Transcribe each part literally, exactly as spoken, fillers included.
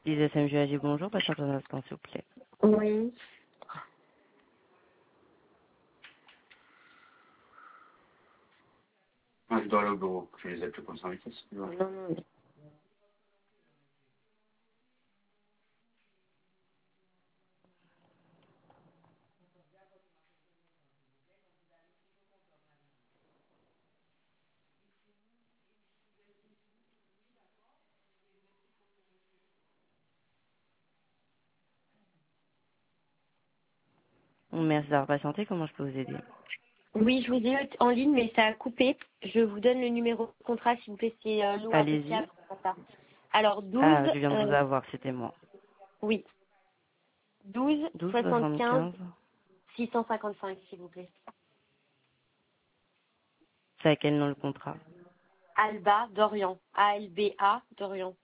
Les S M G A G, bonjour, patiente un instant, s'il vous plaît. Oui. Ah, je dois aller au bureau. Je vais les appeler comme ça en vitesse. Non, non, non. Merci d'avoir patienté, comment je peux vous aider? Oui, je vous ai eu en ligne, mais ça a coupé. Je vous donne le numéro de contrat, s'il vous plaît, c'est euh, l'eau Allez-y. applicable. Voilà. Alors, douze, Ah, je viens de vous euh, avoir, c'était moi. oui, douze, douze soixante-quinze, soixante-quinze. six cent cinquante-cinq, s'il vous plaît. C'est à quel nom le contrat? Alba d'Orient. A L B A d'Orient.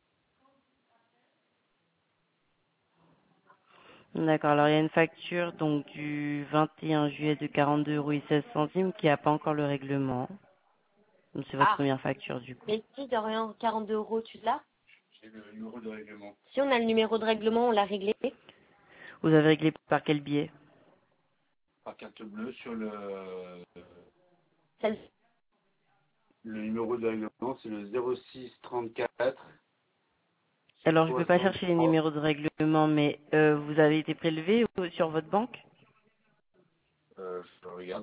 D'accord, alors il y a une facture donc du vingt et un juillet de quarante-deux euros et seize centimes qui n'a pas encore le règlement. Donc c'est votre Ah, première facture du coup. mais si, d'Orient, quarante-deux euros, tu l'as? J'ai le numéro de règlement. Si on a le numéro de règlement, on l'a réglé. Vous avez réglé par quel biais? Par carte bleue sur le... Celle- Le numéro de règlement, c'est le zéro six trente-quatre Alors je ne peux pas chercher les soixante-trois. numéros de règlement, mais euh, vous avez été prélevé au- sur votre banque? Euh, je regarde.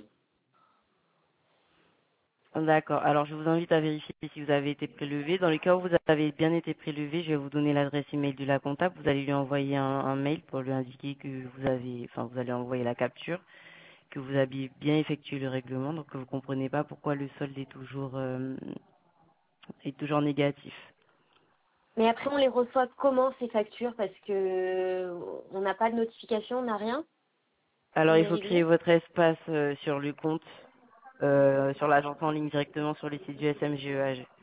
D'accord. Alors, je vous invite à vérifier si vous avez été prélevé. Dans le cas où vous avez bien été prélevé, je vais vous donner l'adresse email de la comptable. Vous allez lui envoyer un, un mail pour lui indiquer que vous avez, enfin, vous allez envoyer la capture, que vous avez bien effectué le règlement, donc que vous comprenez pas pourquoi le solde est toujours, euh, est toujours négatif. Mais après, on les reçoit comment, ces factures? Parce que on n'a pas de notification, on n'a rien. Alors, On il est faut créer réglé. votre espace euh, sur le compte, euh, sur l'agence en ligne directement sur le site du S M G E A G.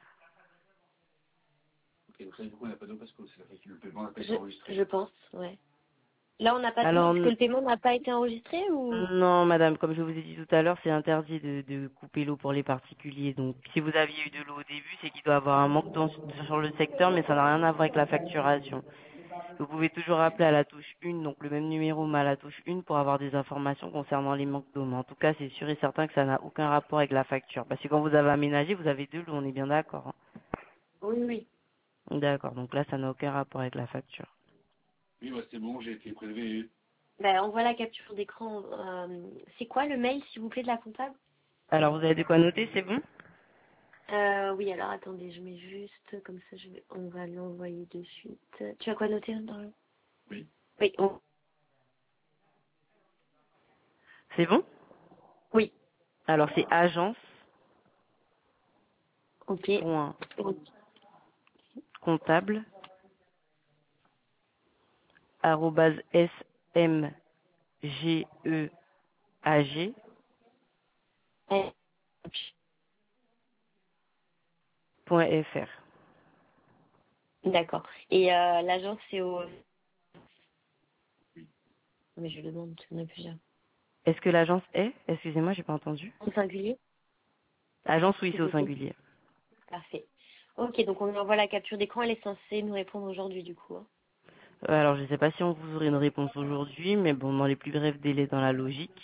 Ok, donc ça, du coup, on n'a pas d'eau parce que c'est la facture. Le paiement n'a pas été Je, enregistré. je pense, ouais. Là, on n'a pas tout Alors, parce que le paiement n'a pas été enregistré ou? non, madame, comme je vous ai dit tout à l'heure, c'est interdit de, de couper l'eau pour les particuliers. Donc, si vous aviez eu de l'eau au début, c'est qu'il doit avoir un manque d'eau sur le secteur, mais ça n'a rien à voir avec la facturation. Vous pouvez toujours appeler à la touche un, donc le même numéro, mais à la touche un, pour avoir des informations concernant les manques d'eau. Mais en tout cas, c'est sûr et certain que ça n'a aucun rapport avec la facture. Parce que quand vous avez aménagé, vous avez de l'eau, on est bien d'accord. Oui, oui. Hein. D'accord, donc là, ça n'a aucun rapport avec la facture. Oui, bah, c'est bon, j'ai été prélevé. Ben, on voit la capture d'écran. Euh, c'est quoi le mail, s'il vous plaît, de la comptable? Alors, vous avez de quoi noter, c'est bon? euh, Oui, alors attendez, je mets juste comme ça, je vais, on va l'envoyer de suite. Tu as quoi noter dans le... Oui. Oui, on- C'est bon? oui. Alors, c'est agence. Ok. Point comptable arobase smgeag.fr. Eh, D'accord. Et euh, l'agence, c'est au... Mais je le demande, il y en a plusieurs. Est-ce que l'agence est? Excusez-moi, j'ai pas entendu. Au singulier, Agence, oui, s'il c'est au vous plaît. singulier. Parfait. Ok, donc on lui envoie la capture d'écran, elle est censée nous répondre aujourd'hui du coup. Hein. Euh, Alors, je sais pas si on vous aurait une réponse aujourd'hui, mais bon, dans les plus brefs délais dans la logique.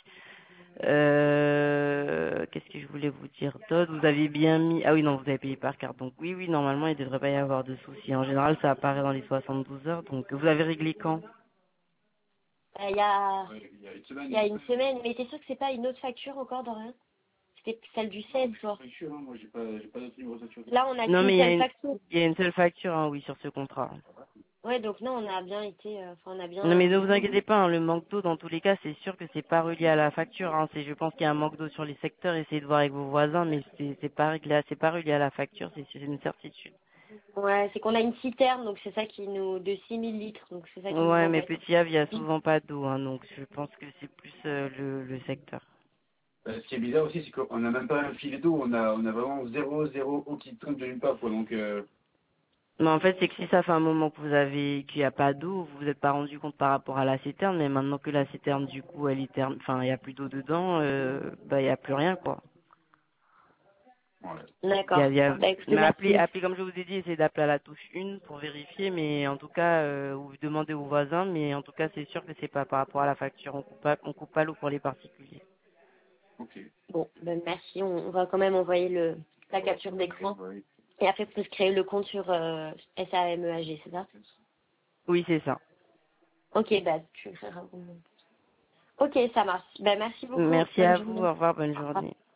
Euh, qu'est-ce que je voulais vous dire d'autre? Vous aviez bien mis... Ah oui, non, vous avez payé par carte. Donc oui, oui, normalement, il devrait pas y avoir de soucis. En général, ça apparaît dans les soixante-douze heures. Donc, vous avez réglé quand? Euh, Il y, a... Ouais, il y a une il semaine. y a une semaine, mais t'es sûr que c'est pas une autre facture encore dans rien? C'était celle du seize, genre. Facture, hein, moi, j'ai pas, j'ai pas d'autre numéro de facture. Là, on a Non, qu'une mais il y a seule une, facture. il y a une seule facture, hein, oui, sur ce contrat. Ouais, donc non, on a bien été, euh, enfin, on a Non mais bien. ne vous inquiétez pas, hein, le manque d'eau dans tous les cas, c'est sûr que c'est pas relié à la facture. Hein, c'est, je pense qu'il y a un manque d'eau sur les secteurs, essayez de voir avec vos voisins, mais c'est, c'est pas réglé, c'est pas relié à la facture, c'est, c'est une certitude. Ouais, c'est qu'on a une citerne, donc c'est ça qui nous de six mille litres, donc c'est ça qui nous Ouais, mais embête. Petit Havre, il y a souvent pas d'eau, hein, donc je pense que c'est plus euh, le, le secteur. Euh, ce qui est bizarre aussi, c'est qu'on n'a même pas un filet d'eau, on a, on a vraiment zéro, zéro eau qui tombe de nulle part, quoi. Donc, euh, Mais en fait, c'est que si ça fait un moment que vous avez, qu'il n'y a pas d'eau, vous vous êtes pas rendu compte par rapport à la citerne, mais maintenant que la citerne, du coup, elle est terme, enfin, il y a plus d'eau dedans, euh, bah, il y a plus rien, quoi. Voilà. D'accord. Il y a, il y a- Bah écoutez, mais appelez, merci. appelez, comme je vous ai dit, essayez d'appeler à la touche une pour vérifier, mais en tout cas, euh, vous demandez aux voisins, mais en tout cas, c'est sûr que c'est pas par rapport à la facture. On coupe pas, on coupe pas l'eau pour les particuliers. Ok. Bon, ben merci. On, on va quand même envoyer le la capture d'écran. Oui. Et après, faut se créer le compte sur euh, S A M E A G, c'est ça? Oui, c'est ça. Ok, bah tu feras. Ok, ça marche. Ben merci beaucoup. Merci Bonne à vous. journée. Au revoir. Bonne Au revoir. journée.